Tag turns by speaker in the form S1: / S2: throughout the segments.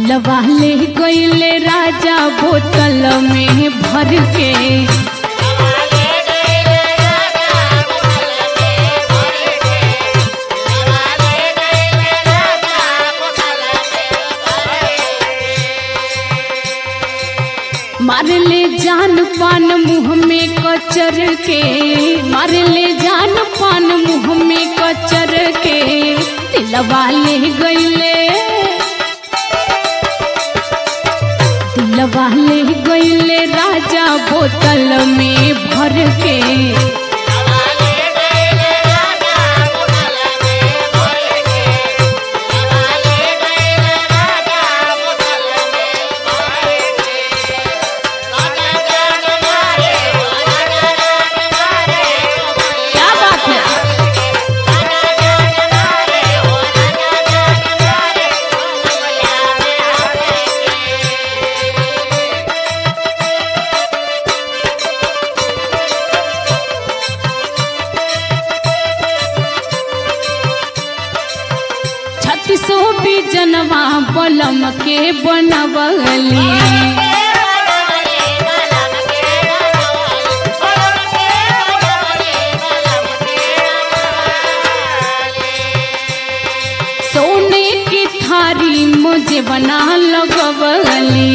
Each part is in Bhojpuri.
S1: दिलवा ले गईले राजा बोतल में भर के। मार ले जान पान मुँह में कचर के, मार ले जान पान मुँह में कचर के। दिलवा ले गईले, दिलवा ले गईले राजा बोतल में भर के। छत्तीसो बीजनवा बलम के बनवली, सोने की थारी मुझे बना लगवली।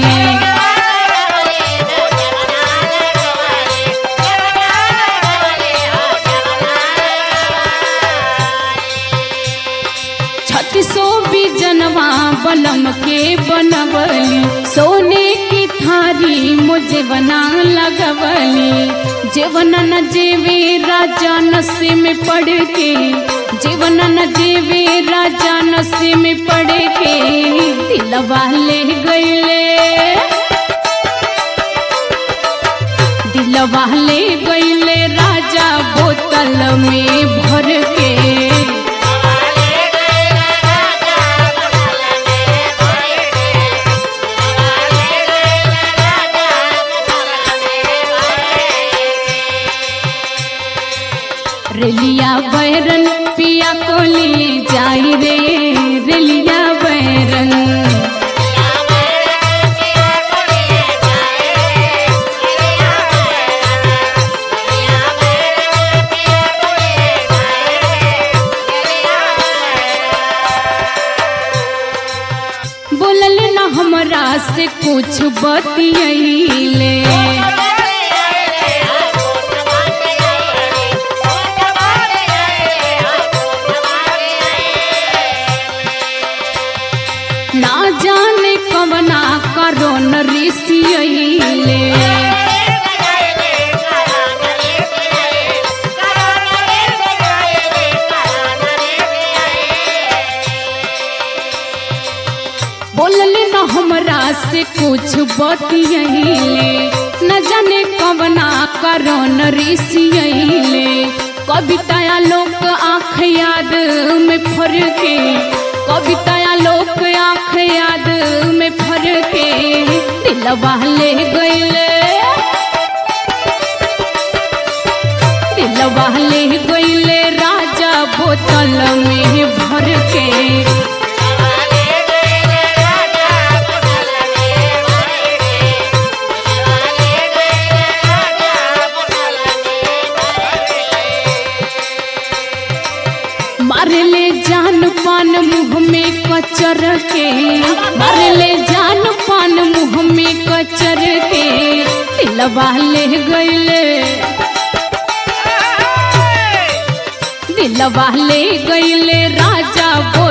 S1: छत्तीसो बीजनवा बलम के बनवली, सोने की थारी मुझे बना लगवली। जीवन न जीवे राजा नशे में पड़ के, जीवन न जीवे राजा नशे में पड़ के। दिलवा ले गईले, दिलवा ले गईले राजा बोतल में भर के। रेलिया बैरन पिया को ले जाई रे, रेलिया बैरन। बोलल न हमरा से कुछ बतियैले, ना जाने कवना करो न ऋषियैले। बोलल न हमरा से कुछ बतियैले, न जाने कवना करो न ऋषियैले। कविताया लोक आँख याद में फर के, कविताया लोक आँख याद में फर के। दिलवा ले गईले, दिलवा ले गईले राजा बोतल में भर के। मार ले जान पान मुँह में कचर के, मार ले जान पान मुँह में कचर के। दिलवा ले गईले, दिलवा ले गईले राजा।